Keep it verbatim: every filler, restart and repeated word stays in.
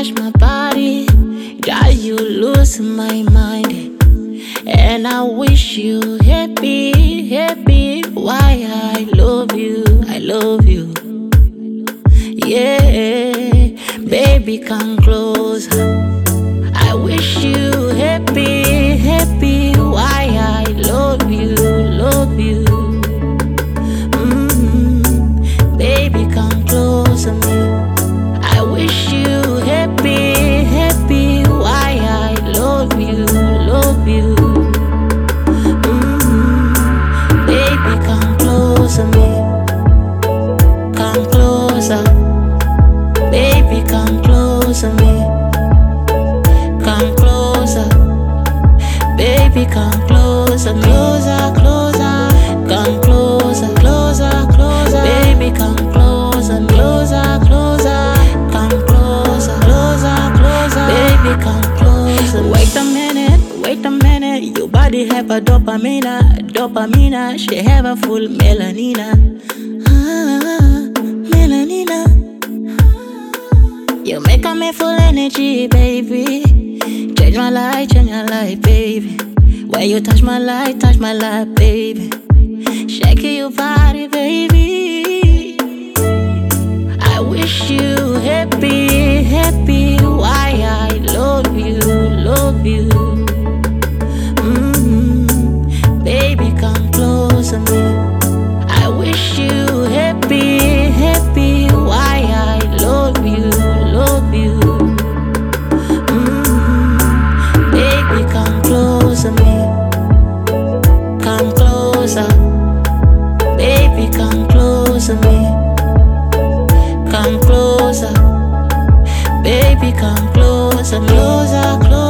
touch my body, got you losing my mind. And I wish you happy, happy. Why I love you, I love you. Yeah, baby, come closer. I wish you happy, happy. Why I love you, love you. Mm-hmm. Baby, come close to me. I wish you happy, happy. Why I love you, love you. Mm-hmm. Baby, come close to me. Come closer. Baby, come close to me. Come closer, baby, come closer, closer, closer. Come closer, closer, closer. Baby, come closer, closer, closer. Come closer, closer, closer. Baby, come closer. Wait a minute, wait a minute. Your body have a dopamine, dopamine. She have a full melanina, ah, melanina. You make me full energy, baby. Change my life, change my life, baby. When you touch my life, touch my life, baby. Shake your body, baby. I wish you happy, happy. Why I love you, love you. Mm-hmm. Baby, come close to me. I wish you happy, happy. Why I love you, love you. Come closer, me. Come closer, baby. Come closer, me. Come closer, baby. Come closer, closer, closer.